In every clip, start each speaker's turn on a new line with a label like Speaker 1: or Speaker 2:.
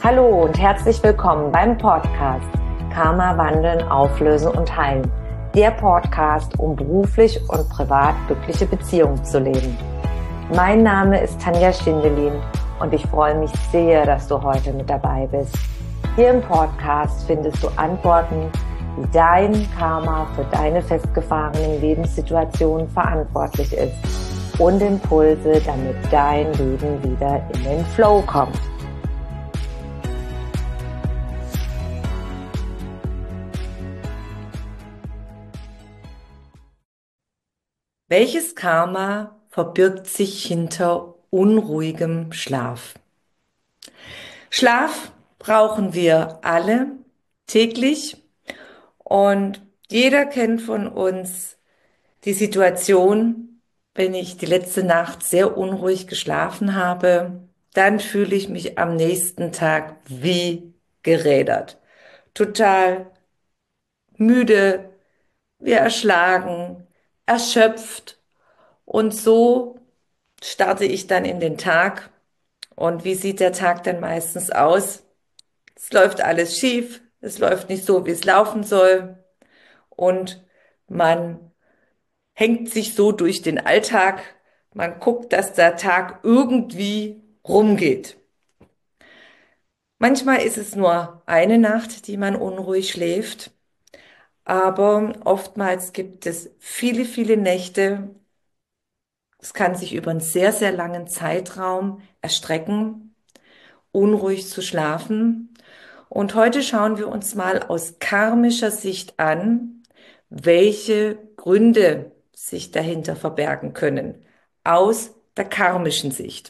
Speaker 1: Hallo und herzlich willkommen beim Podcast Karma wandeln, auflösen und heilen. Der Podcast, um beruflich und privat glückliche Beziehungen zu leben. Mein Name ist Tanja Schindelin und ich freue mich sehr, dass du heute mit dabei bist. Hier im Podcast findest du Antworten, wie dein Karma für deine festgefahrenen Lebenssituationen verantwortlich ist und Impulse, damit dein Leben wieder in den Flow kommt. Welches Karma verbirgt sich hinter unruhigem Schlaf? Schlaf brauchen wir alle täglich und jeder kennt von uns die Situation, wenn ich die letzte Nacht sehr unruhig geschlafen habe, dann fühle ich mich am nächsten Tag wie gerädert. Total müde, wie erschlagen, erschöpft. Und so starte ich dann in den Tag. Und wie sieht der Tag dann meistens aus? Es läuft alles schief, es läuft nicht so, wie es laufen soll. Und man hängt sich so durch den Alltag. Man guckt, dass der Tag irgendwie rumgeht. Manchmal ist es nur eine Nacht, die man unruhig schläft. Aber oftmals gibt es viele, viele Nächte. Es kann sich über einen sehr, sehr langen Zeitraum erstrecken, unruhig zu schlafen. Und heute schauen wir uns mal aus karmischer Sicht an, welche Gründe sich dahinter verbergen können. Aus der karmischen Sicht.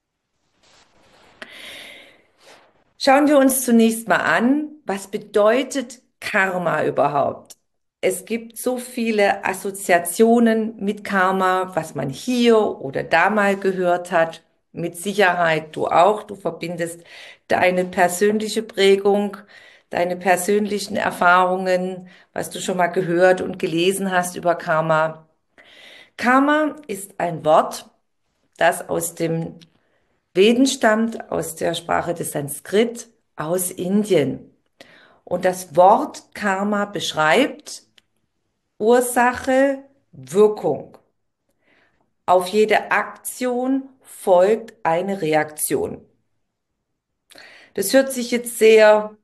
Speaker 1: Schauen wir uns zunächst mal an, was bedeutet Karma überhaupt? Es gibt so viele Assoziationen mit Karma, was man hier oder da mal gehört hat. Mit Sicherheit du auch. Du verbindest deine persönliche Prägung, deine persönlichen Erfahrungen, was du schon mal gehört und gelesen hast über Karma. Karma ist ein Wort, das aus dem Veden stammt, aus der Sprache des Sanskrit, aus Indien. Und das Wort Karma beschreibt Ursache, Wirkung. Auf jede Aktion folgt eine Reaktion. Das hört sich jetzt sehr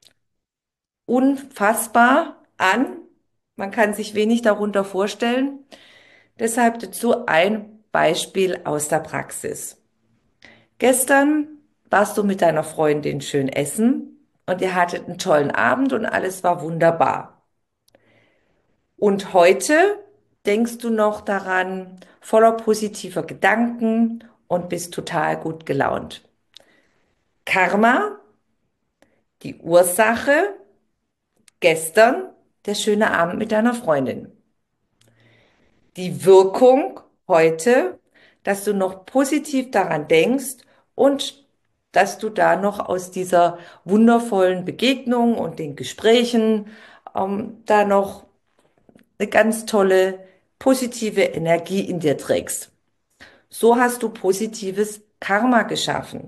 Speaker 1: unfassbar an. Man kann sich wenig darunter vorstellen. Deshalb dazu ein Beispiel aus der Praxis. Gestern warst du mit deiner Freundin schön essen und ihr hattet einen tollen Abend und alles war wunderbar. Und heute denkst du noch daran, voller positiver Gedanken und bist total gut gelaunt. Karma, die Ursache, gestern der schöne Abend mit deiner Freundin. Die Wirkung heute, dass du noch positiv daran denkst und dass du da noch aus dieser wundervollen Begegnung und den Gesprächen da noch eine ganz tolle positive Energie in dir trägst. So hast du positives Karma geschaffen.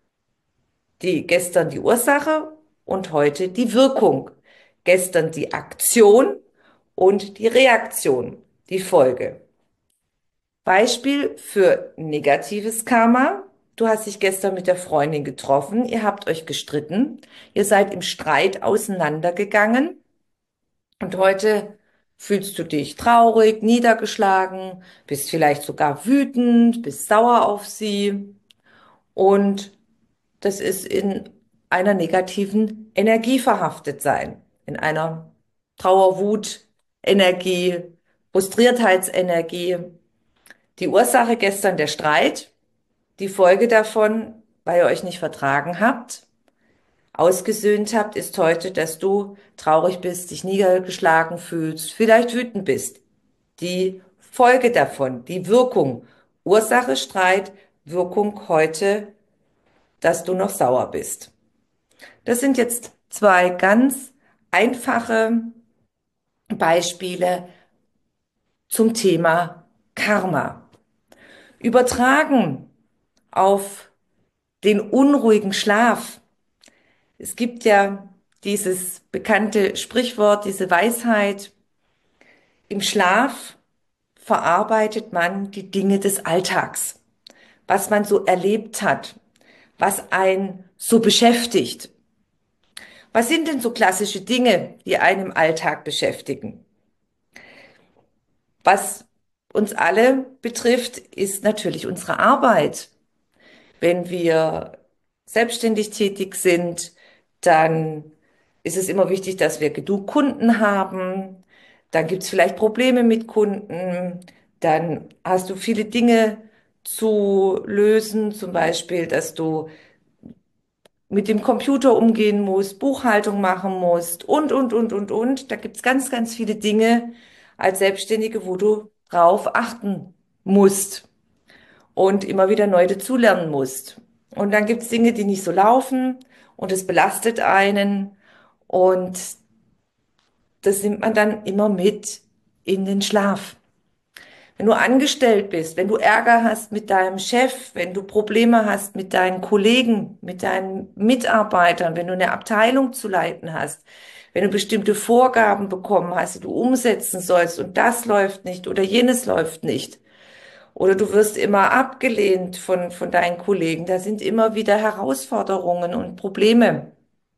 Speaker 1: Gestern die Ursache und heute die Wirkung. Gestern die Aktion und die Reaktion, die Folge. Beispiel für negatives Karma. Du hast dich gestern mit der Freundin getroffen, ihr habt euch gestritten, ihr seid im Streit auseinandergegangen und heute fühlst du dich traurig, niedergeschlagen, bist vielleicht sogar wütend, bist sauer auf sie und das ist in einer negativen Energie verhaftet sein, in einer Trauer, Wut, Energie, Frustriertheitsenergie. Die Ursache gestern der Streit, die Folge davon, weil ihr euch nicht vertragen habt, ausgesöhnt habt, ist heute, dass du traurig bist, dich niedergeschlagen fühlst, vielleicht wütend bist. Die Folge davon, die Wirkung, Ursache Streit, Wirkung heute, dass du noch sauer bist. Das sind jetzt zwei ganz einfache Beispiele zum Thema Karma. Übertragen auf den unruhigen Schlaf Es gibt ja dieses bekannte Sprichwort, diese Weisheit, im Schlaf verarbeitet man die Dinge des Alltags, was man so erlebt hat, was einen so beschäftigt. Was sind denn so klassische Dinge, die einen im Alltag beschäftigen? Was uns alle betrifft, ist natürlich unsere Arbeit. Wenn wir selbstständig tätig sind, dann ist es immer wichtig, dass wir genug Kunden haben. Dann gibt es vielleicht Probleme mit Kunden. Dann hast du viele Dinge zu lösen, zum Beispiel, dass du mit dem Computer umgehen musst, Buchhaltung machen musst und. Da gibt es ganz, ganz viele Dinge als Selbstständige, wo du drauf achten musst und immer wieder neu dazulernen musst. Und dann gibt es Dinge, die nicht so laufen und es belastet einen und das nimmt man dann immer mit in den Schlaf. Wenn du angestellt bist, wenn du Ärger hast mit deinem Chef, wenn du Probleme hast mit deinen Kollegen, mit deinen Mitarbeitern, wenn du eine Abteilung zu leiten hast, wenn du bestimmte Vorgaben bekommen hast, die du umsetzen sollst und das läuft nicht oder jenes läuft nicht, oder du wirst immer abgelehnt von deinen Kollegen. Da sind immer wieder Herausforderungen und Probleme.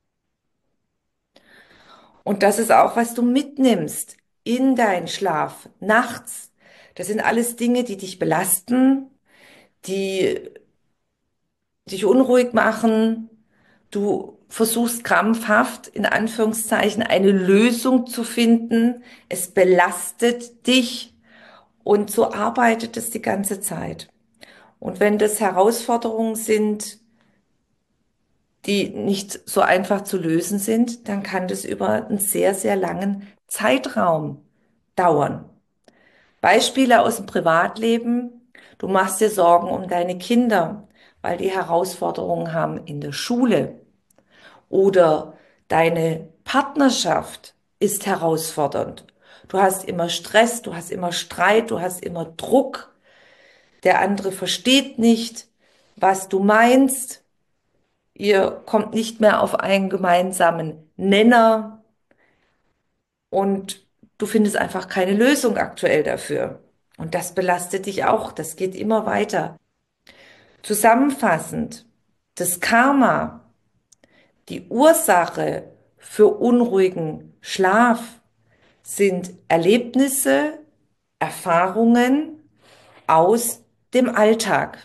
Speaker 1: Und das ist auch, was du mitnimmst in deinen Schlaf nachts. Das sind alles Dinge, die dich belasten, die dich unruhig machen. Du versuchst krampfhaft, in Anführungszeichen, eine Lösung zu finden. Es belastet dich und so arbeitet es die ganze Zeit. Und wenn das Herausforderungen sind, die nicht so einfach zu lösen sind, dann kann das über einen sehr, sehr langen Zeitraum dauern. Beispiele aus dem Privatleben. Du machst dir Sorgen um deine Kinder, weil die Herausforderungen haben in der Schule. Oder deine Partnerschaft ist herausfordernd. Du hast immer Stress, du hast immer Streit, du hast immer Druck. Der andere versteht nicht, was du meinst. Ihr kommt nicht mehr auf einen gemeinsamen Nenner und du findest einfach keine Lösung aktuell dafür. Und das belastet dich auch. Das geht immer weiter. Zusammenfassend, das Karma, die Ursache für unruhigen Schlaf sind Erlebnisse, Erfahrungen aus dem Alltag.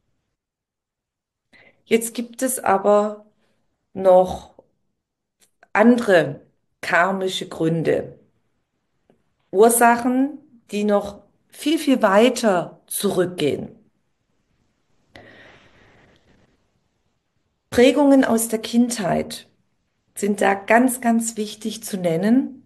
Speaker 1: Jetzt gibt es aber noch andere karmische Gründe. Ursachen, die noch viel, viel weiter zurückgehen. Prägungen aus der Kindheit sind da ganz, ganz wichtig zu nennen.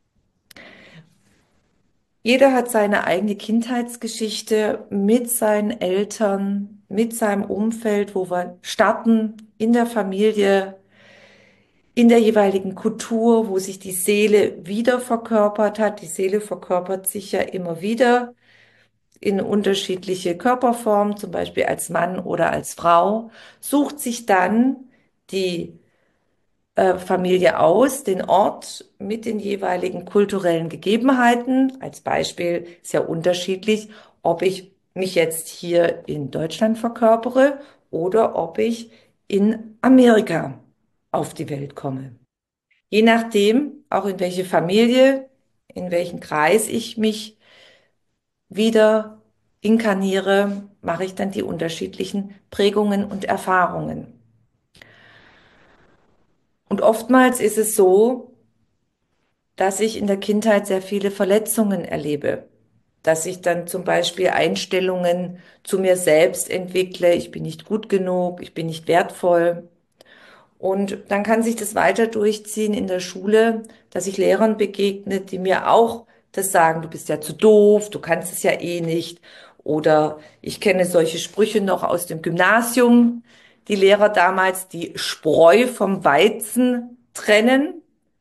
Speaker 1: Jeder hat seine eigene Kindheitsgeschichte mit seinen Eltern, mit seinem Umfeld, wo wir starten, in der Familie, in der jeweiligen Kultur, wo sich die Seele wieder verkörpert hat. Die Seele verkörpert sich ja immer wieder in unterschiedliche Körperformen, zum Beispiel als Mann oder als Frau, sucht sich dann die Familie aus, den Ort mit den jeweiligen kulturellen Gegebenheiten. Als Beispiel ist ja unterschiedlich, ob ich mich jetzt hier in Deutschland verkörpere oder ob ich in Amerika auf die Welt komme. Je nachdem, auch in welche Familie, in welchen Kreis ich mich wieder inkarniere, mache ich dann die unterschiedlichen Prägungen und Erfahrungen. Und oftmals ist es so, dass ich in der Kindheit sehr viele Verletzungen erlebe, dass ich dann zum Beispiel Einstellungen zu mir selbst entwickle, ich bin nicht gut genug, ich bin nicht wertvoll. Und dann kann sich das weiter durchziehen in der Schule, dass ich Lehrern begegne, die mir auch das sagen, du bist ja zu doof, du kannst es ja eh nicht. Oder ich kenne solche Sprüche noch aus dem Gymnasium, die Lehrer damals die Spreu vom Weizen trennen,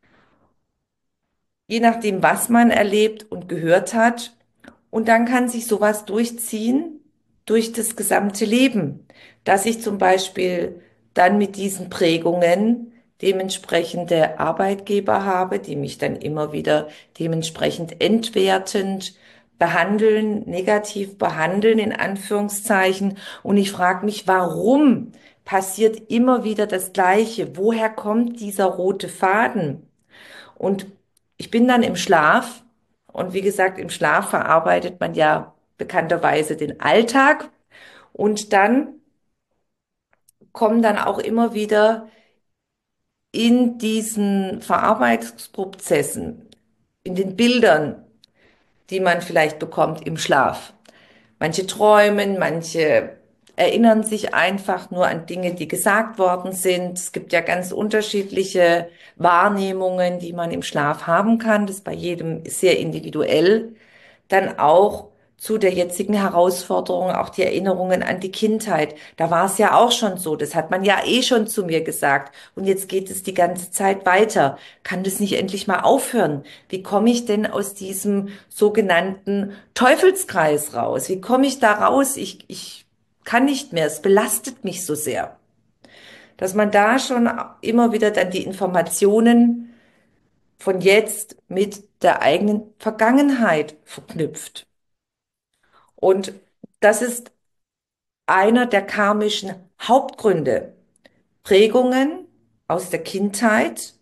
Speaker 1: je nachdem, was man erlebt und gehört hat. Und dann kann sich sowas durchziehen durch das gesamte Leben, dass ich zum Beispiel dann mit diesen Prägungen dementsprechende Arbeitgeber habe, die mich dann immer wieder dementsprechend entwertend behandeln, negativ behandeln, in Anführungszeichen. Und ich frage mich, warum passiert immer wieder das Gleiche? Woher kommt dieser rote Faden? Und ich bin dann im Schlaf. Und wie gesagt, im Schlaf verarbeitet man ja bekannterweise den Alltag. Und dann kommen dann auch immer wieder in diesen Verarbeitungsprozessen, in den Bildern, die man vielleicht bekommt im Schlaf. Manche träumen, manche erinnern sich einfach nur an Dinge, die gesagt worden sind. Es gibt ja ganz unterschiedliche Wahrnehmungen, die man im Schlaf haben kann. Das ist bei jedem sehr individuell. Dann auch zu der jetzigen Herausforderung, auch die Erinnerungen an die Kindheit. Da war es ja auch schon so. Das hat man ja eh schon zu mir gesagt. Und jetzt geht es die ganze Zeit weiter. Kann das nicht endlich mal aufhören? Wie komme ich denn aus diesem sogenannten Teufelskreis raus? Wie komme ich da raus? Ich kann nicht mehr. Es belastet mich so sehr. Dass man da schon immer wieder dann die Informationen von jetzt mit der eigenen Vergangenheit verknüpft. Und das ist einer der karmischen Hauptgründe. Prägungen aus der Kindheit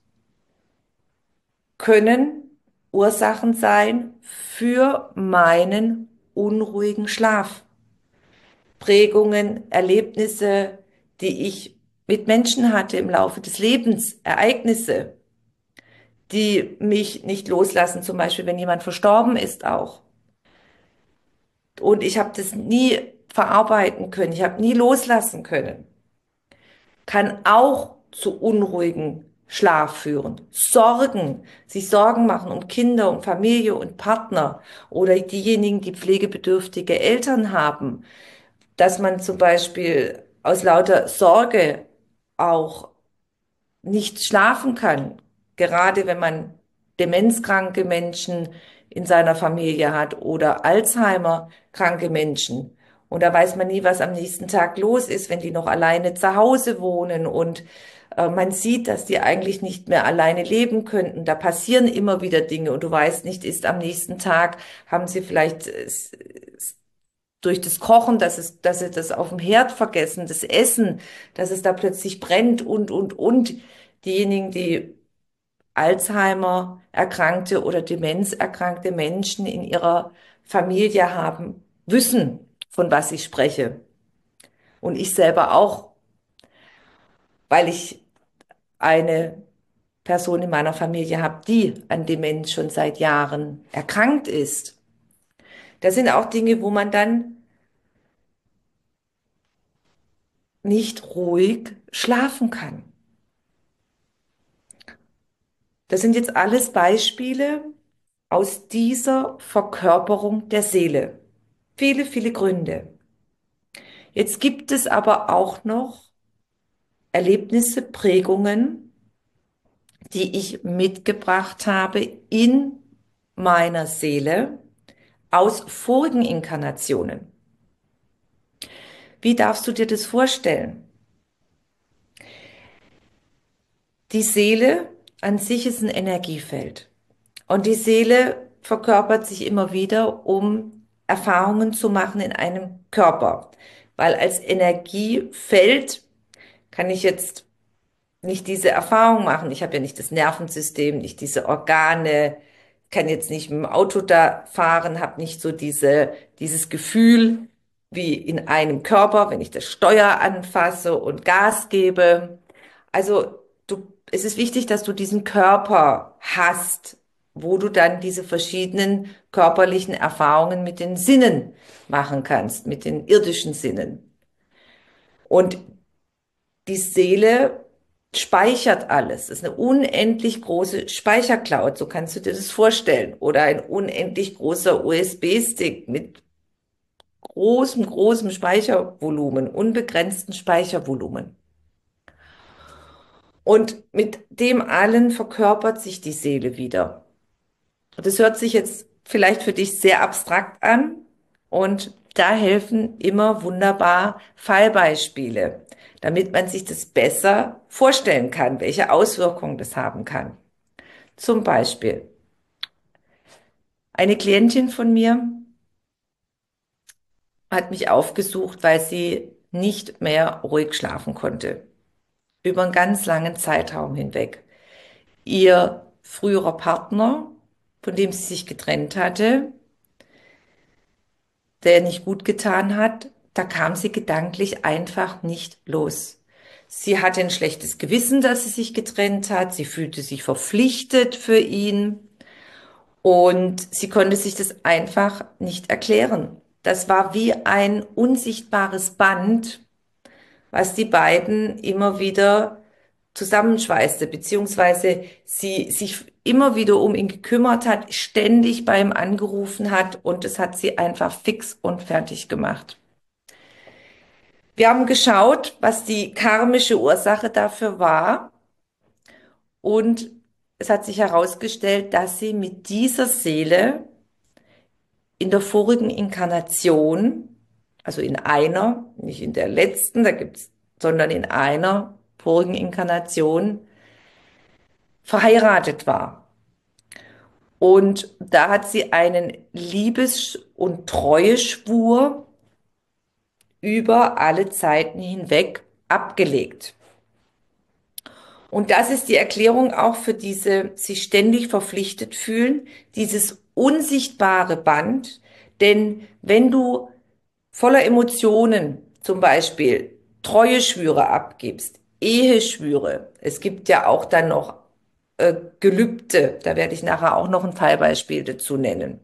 Speaker 1: können Ursachen sein für meinen unruhigen Schlaf. Prägungen, Erlebnisse, die ich mit Menschen hatte im Laufe des Lebens, Ereignisse, die mich nicht loslassen, zum Beispiel wenn jemand verstorben ist auch. Und ich habe das nie verarbeiten können, ich habe nie loslassen können. Kann auch zu unruhigen Schlaf führen. Sorgen, sich Sorgen machen um Kinder, um Familie und Partner oder diejenigen, die pflegebedürftige Eltern haben, dass man zum Beispiel aus lauter Sorge auch nicht schlafen kann, gerade wenn man demenzkranke Menschen in seiner Familie hat oder Alzheimer-kranke Menschen. Und da weiß man nie, was am nächsten Tag los ist, wenn die noch alleine zu Hause wohnen und man sieht, dass die eigentlich nicht mehr alleine leben könnten. Da passieren immer wieder Dinge und du weißt nicht, ist am nächsten Tag, haben sie vielleicht durch das Kochen, dass sie das auf dem Herd vergessen, das Essen, dass es da plötzlich brennt und. Diejenigen, die Alzheimer erkrankte oder Demenz erkrankte Menschen in ihrer Familie haben, wissen, von was ich spreche. Und ich selber auch, weil ich eine Person in meiner Familie habe, die an Demenz schon seit Jahren erkrankt ist. Das sind auch Dinge, wo man dann nicht ruhig schlafen kann. Das sind jetzt alles Beispiele aus dieser Verkörperung der Seele. Viele, viele Gründe. Jetzt gibt es aber auch noch Erlebnisse, Prägungen, die ich mitgebracht habe in meiner Seele aus vorigen Inkarnationen. Wie darfst du dir das vorstellen? Die Seele an sich ist ein Energiefeld. Und die Seele verkörpert sich immer wieder, um Erfahrungen zu machen in einem Körper. Weil als Energiefeld kann ich jetzt nicht diese Erfahrung machen. Ich habe ja nicht das Nervensystem, nicht diese Organe, kann jetzt nicht mit dem Auto da fahren, habe nicht so dieses Gefühl wie in einem Körper, wenn ich das Steuer anfasse und Gas gebe. Also es ist wichtig, dass du diesen Körper hast, wo du dann diese verschiedenen körperlichen Erfahrungen mit den Sinnen machen kannst, mit den irdischen Sinnen. Und die Seele speichert alles. Das ist eine unendlich große Speichercloud, so kannst du dir das vorstellen. Oder ein unendlich großer USB-Stick mit großem Speichervolumen, unbegrenzten Speichervolumen. Und mit dem allen verkörpert sich die Seele wieder. Und das hört sich jetzt vielleicht für dich sehr abstrakt an und da helfen immer wunderbar Fallbeispiele. damit man sich das besser vorstellen kann, welche Auswirkungen das haben kann. Zum Beispiel, eine Klientin von mir hat mich aufgesucht, weil sie nicht mehr ruhig schlafen konnte. Über einen ganz langen Zeitraum hinweg. Ihr früherer Partner, von dem sie sich getrennt hatte, der nicht gut getan hat, da kam sie gedanklich einfach nicht los. Sie hatte ein schlechtes Gewissen, dass sie sich getrennt hat. Sie fühlte sich verpflichtet für ihn und sie konnte sich das einfach nicht erklären. Das war wie ein unsichtbares Band, was die beiden immer wieder zusammenschweißte, beziehungsweise sie sich immer wieder um ihn gekümmert hat, ständig bei ihm angerufen hat und es hat sie einfach fix und fertig gemacht. Wir haben geschaut, was die karmische Ursache dafür war und es hat sich herausgestellt, dass sie mit dieser Seele in der vorigen Inkarnation, also in einer, nicht in der letzten, sondern in einer vorigen Inkarnation verheiratet war. Und da hat sie einen Liebes- und Treueschwur über alle Zeiten hinweg abgelegt. Und das ist die Erklärung auch für diese sich ständig verpflichtet fühlen, dieses unsichtbare Band. Denn wenn du voller Emotionen zum Beispiel Treueschwüre abgibst, Eheschwüre, es gibt ja auch dann noch Gelübde, da werde ich nachher auch noch ein Fallbeispiel dazu nennen,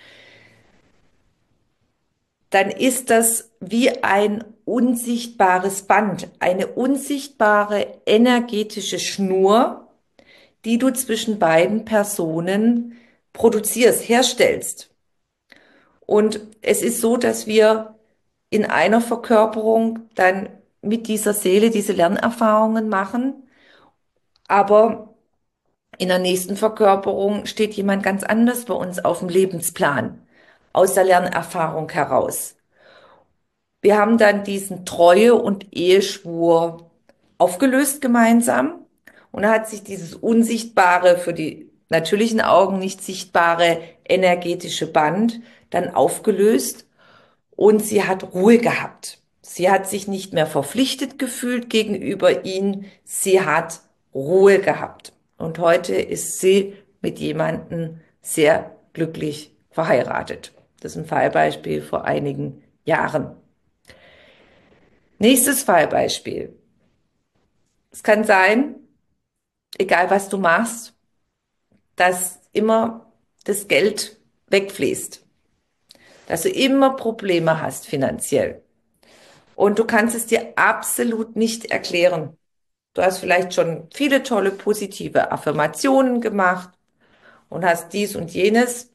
Speaker 1: dann ist das wie ein unsichtbares Band, eine unsichtbare energetische Schnur, die du zwischen beiden Personen produzierst, herstellst. Und es ist so, dass wir in einer Verkörperung dann mit dieser Seele diese Lernerfahrungen machen, aber in der nächsten Verkörperung steht jemand ganz anders bei uns auf dem Lebensplan, aus der Lernerfahrung heraus. Wir haben dann diesen Treue- und Eheschwur aufgelöst gemeinsam und da hat sich dieses unsichtbare, für die natürlichen Augen nicht sichtbare energetische Band dann aufgelöst und sie hat Ruhe gehabt. Sie hat sich nicht mehr verpflichtet gefühlt gegenüber ihm, sie hat Ruhe gehabt. Und heute ist sie mit jemandem sehr glücklich verheiratet. Das ist ein Fallbeispiel vor einigen Jahren. Nächstes Fallbeispiel. Es kann sein, egal was du machst, dass immer das Geld wegfließt, dass du immer Probleme hast finanziell. Und du kannst es dir absolut nicht erklären. Du hast vielleicht schon viele tolle positive Affirmationen gemacht und hast dies und jenes.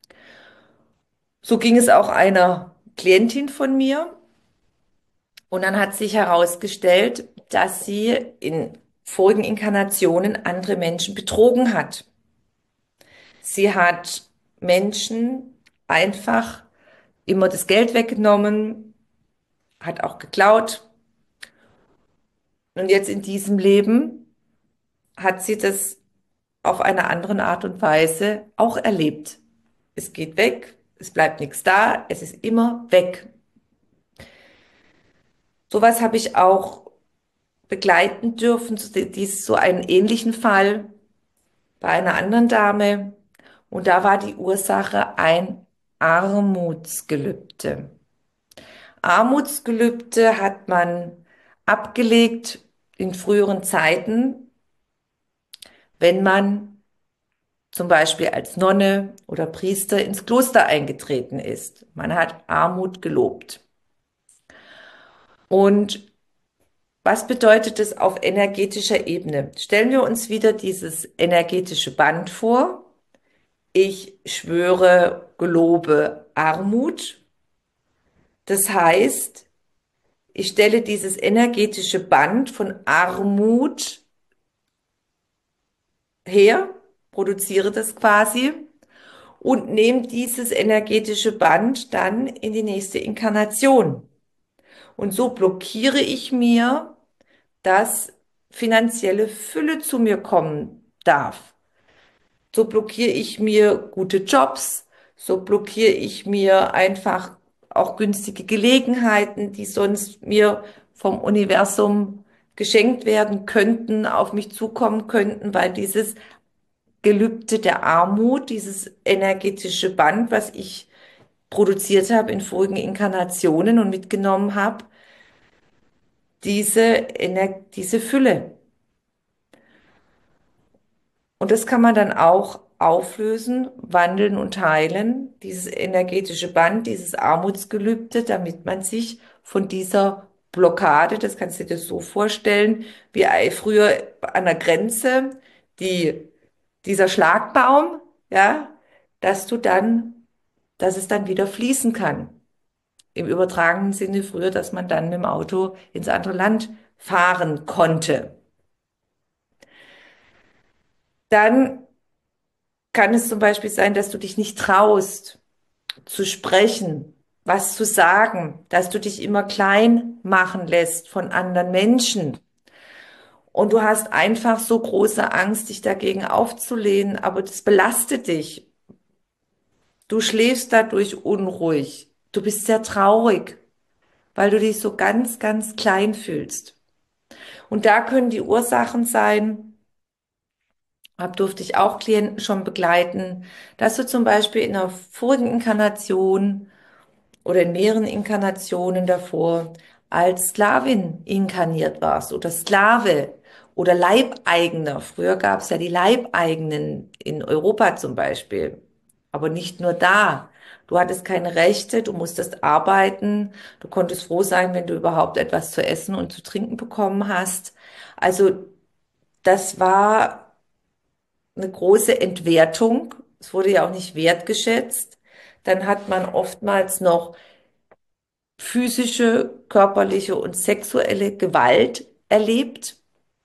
Speaker 1: So ging es auch einer Klientin von mir. Und dann hat sich herausgestellt, dass sie in vorigen Inkarnationen andere Menschen betrogen hat. Sie hat Menschen einfach immer das Geld weggenommen, hat auch geklaut. Und jetzt in diesem Leben hat sie das auf einer anderen Art und Weise auch erlebt. Es geht weg, es bleibt nichts da, es ist immer weg. Sowas habe ich auch begleiten dürfen, so einen ähnlichen Fall bei einer anderen Dame. Und da war die Ursache ein Armutsgelübde. Armutsgelübde hat man abgelegt in früheren Zeiten, wenn man zum Beispiel als Nonne oder Priester ins Kloster eingetreten ist. Man hat Armut gelobt. Und was bedeutet es auf energetischer Ebene? Stellen wir uns wieder dieses energetische Band vor. Ich schwöre, gelobe Armut. Das heißt, ich stelle dieses energetische Band von Armut her, produziere das quasi und nehme dieses energetische Band dann in die nächste Inkarnation. Und so blockiere ich mir dass finanzielle Fülle zu mir kommen darf. So blockiere ich mir gute Jobs, so blockiere ich mir einfach auch günstige Gelegenheiten, die sonst mir vom Universum geschenkt werden könnten, auf mich zukommen könnten, weil dieses Gelübde der Armut, dieses energetische Band, was ich produziert habe in vorigen Inkarnationen und mitgenommen habe, diese Fülle. Und das kann man dann auch auflösen, wandeln und heilen, dieses energetische Band, dieses Armutsgelübde, damit man sich von dieser Blockade, das kannst du dir so vorstellen, wie früher an der Grenze, die, dieser Schlagbaum, ja, dass du dann, dass es dann wieder fließen kann. Im übertragenen Sinne früher, dass man dann mit dem Auto ins andere Land fahren konnte. Dann kann es zum Beispiel sein, dass du dich nicht traust, zu sprechen, was zu sagen, dass du dich immer klein machen lässt von anderen Menschen. Und du hast einfach so große Angst, dich dagegen aufzulehnen, aber das belastet dich. Du schläfst dadurch unruhig. Du bist sehr traurig, weil du dich so ganz, ganz klein fühlst. Und da können die Ursachen sein, durfte ich auch Klienten schon begleiten, dass du zum Beispiel in einer vorigen Inkarnation oder in mehreren Inkarnationen davor als Sklavin inkarniert warst oder Sklave oder Leibeigener. Früher gab es ja die Leibeigenen in Europa zum Beispiel, aber nicht nur da. Du hattest keine Rechte, du musstest arbeiten, du konntest froh sein, wenn du überhaupt etwas zu essen und zu trinken bekommen hast. Also das war eine große Entwertung. Es wurde ja auch nicht wertgeschätzt. Dann hat man oftmals noch physische, körperliche und sexuelle Gewalt erlebt.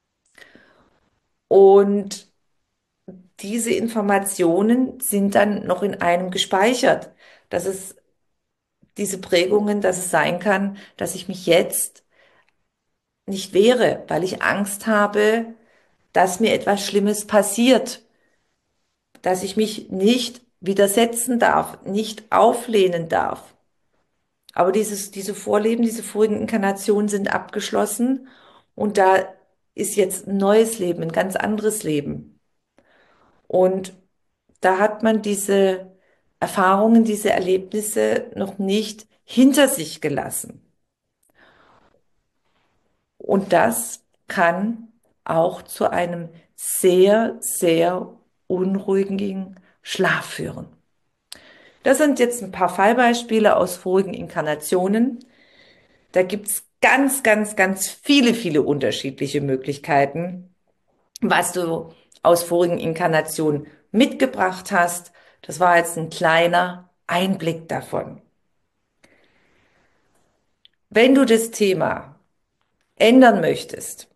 Speaker 1: Und diese Informationen sind dann noch in einem gespeichert, dass es diese Prägungen, dass es sein kann, dass ich mich jetzt nicht wehre, weil ich Angst habe, dass mir etwas Schlimmes passiert, dass ich mich nicht widersetzen darf, nicht auflehnen darf. Aber diese Vorleben, diese vorigen Inkarnationen sind abgeschlossen und da ist jetzt ein neues Leben, ein ganz anderes Leben. Und da hat man diese Erfahrungen, diese Erlebnisse noch nicht hinter sich gelassen. Und das kann auch zu einem sehr, sehr unruhigen Schlaf führen. Das sind jetzt ein paar Fallbeispiele aus vorigen Inkarnationen. Da gibt's ganz, ganz, ganz viele, viele unterschiedliche Möglichkeiten, was du aus vorigen Inkarnationen mitgebracht hast. Das war jetzt ein kleiner Einblick davon. Wenn du das Thema ändern möchtest,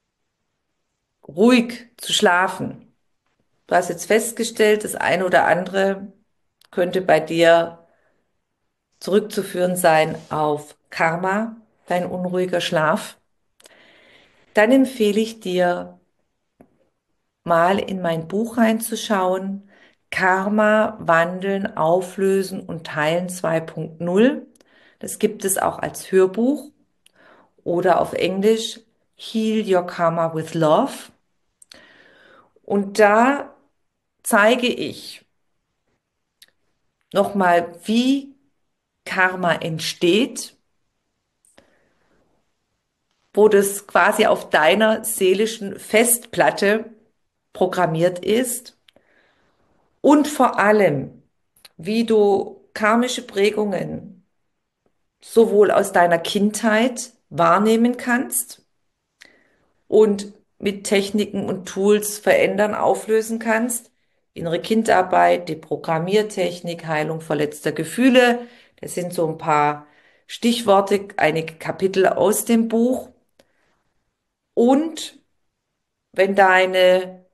Speaker 1: ruhig zu schlafen, du hast jetzt festgestellt, das eine oder andere könnte bei dir zurückzuführen sein auf Karma, dein unruhiger Schlaf, dann empfehle ich dir, mal in mein Buch reinzuschauen. Karma, Wandeln, Auflösen und Teilen 2.0. Das gibt es auch als Hörbuch oder auf Englisch Heal Your Karma with Love. Und da zeige ich nochmal, wie Karma entsteht, wo das quasi auf deiner seelischen Festplatte programmiert ist und vor allem, wie du karmische Prägungen sowohl aus deiner Kindheit wahrnehmen kannst und mit Techniken und Tools verändern, auflösen kannst. Innere Kindarbeit, Deprogrammiertechnik, Heilung verletzter Gefühle. Das sind so ein paar Stichworte, einige Kapitel aus dem Buch. Und wenn deine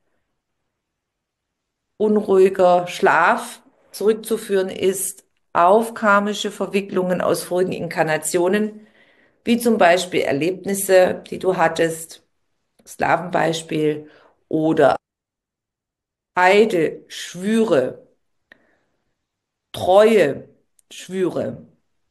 Speaker 1: unruhiger Schlaf zurückzuführen ist auf karmische Verwicklungen aus vorigen Inkarnationen, wie zum Beispiel Erlebnisse, die du hattest, Sklavenbeispiel, oder Eide, Schwüre, Treue, Schwüre,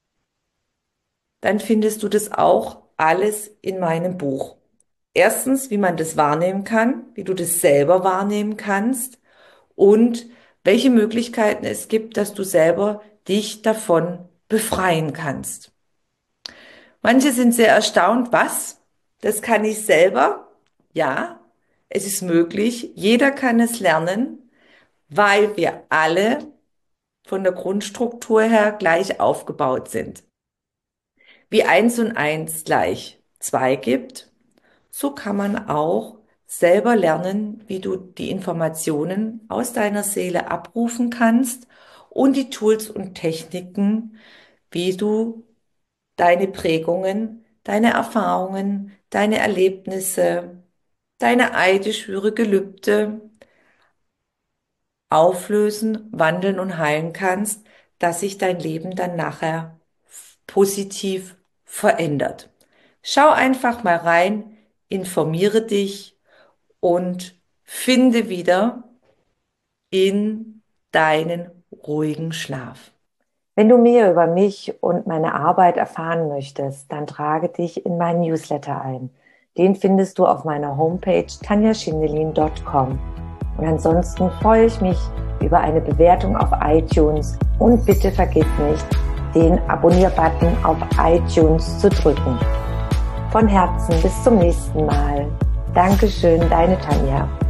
Speaker 1: dann findest du das auch alles in meinem Buch. Erstens, wie man das wahrnehmen kann, wie du das selber wahrnehmen kannst und welche Möglichkeiten es gibt, dass du selber dich davon befreien kannst. Manche sind sehr erstaunt, was? Das kann ich selber? Ja, es ist möglich. Jeder kann es lernen, weil wir alle von der Grundstruktur her gleich aufgebaut sind. Wie 1 und 1 gleich 2 gibt, so kann man auch selber lernen, wie du die Informationen aus deiner Seele abrufen kannst und die Tools und Techniken, wie du deine Prägungen, deine Erfahrungen, deine Erlebnisse, deine Eide, Schwüre, Gelübde auflösen, wandeln und heilen kannst, dass sich dein Leben dann nachher positiv verändert. Schau einfach mal rein, informiere dich und finde wieder in deinen ruhigen Schlaf.
Speaker 2: Wenn du mehr über mich und meine Arbeit erfahren möchtest, dann trage dich in meinen Newsletter ein. Den findest du auf meiner Homepage tanjaschindelin.com. Und ansonsten freue ich mich über eine Bewertung auf iTunes und bitte vergiss nicht, den Abonnier-Button auf iTunes zu drücken. Von Herzen bis zum nächsten Mal. Dankeschön, deine Tanja.